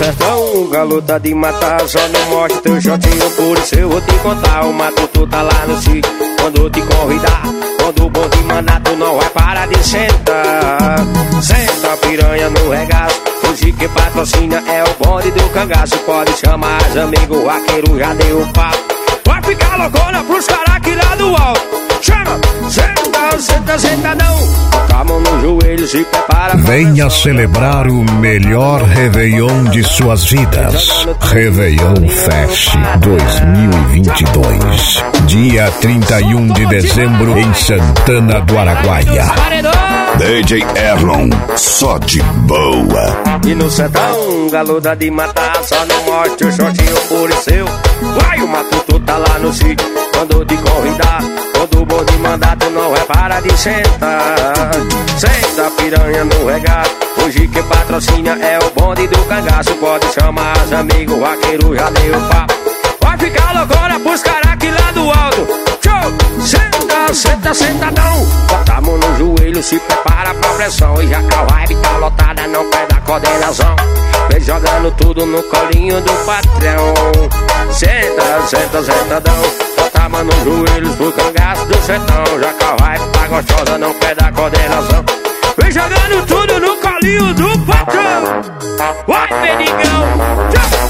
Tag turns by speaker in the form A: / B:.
A: sertão, galota de matar, só não mostra teu shortinho, por isso eu vou te contar. O matuto tá lá no sítio, quando te convidar, quando o bom te mandar, tu não vai parar de sentar. Senta piranha no regaço, hoje que patrocina é o bonde do cangaço. Pode chamar as amigos, o vaqueiro já deu o papo. Vai ficar loucona pros caras aqui lá do alto. Chama, senta, senta, senta não. Com a mão no joelho, se prepara.
B: Venha celebrar o melhor Réveillon de suas vidas. Réveillon Fest 2022. Dia 31 de dezembro em Santana do Araguaia.
C: DJ Erlon, só de boa.
A: E no sertão, galota de matar, só não mostra o shortinho por seu. Vai, o matuto tá lá no sítio, quando te convidar, quando o bonde mandar, tu não vai parar de sentar. Senta piranha no regaço, hoje que patrocina é o bonde do cangaço. Pode chamar os amigos, o vaqueiro já deu o papo. Vai ficar loucona pros caras aqui lá do alto. Show! Senta, senta, senta não. Bota a mão no joelho, se prepara pra pressão. E já que a vibe tá lotada, não perde a coordenação. Vem jogando tudo no colinho do patrão. Senta, senta, sentadão. Bota a mão no joelho pro cangaço do sertão. Já que a vibe tá gostosa, não perde a coordenação. Vem jogando tudo no colinho do patrão. Vai, Benigão!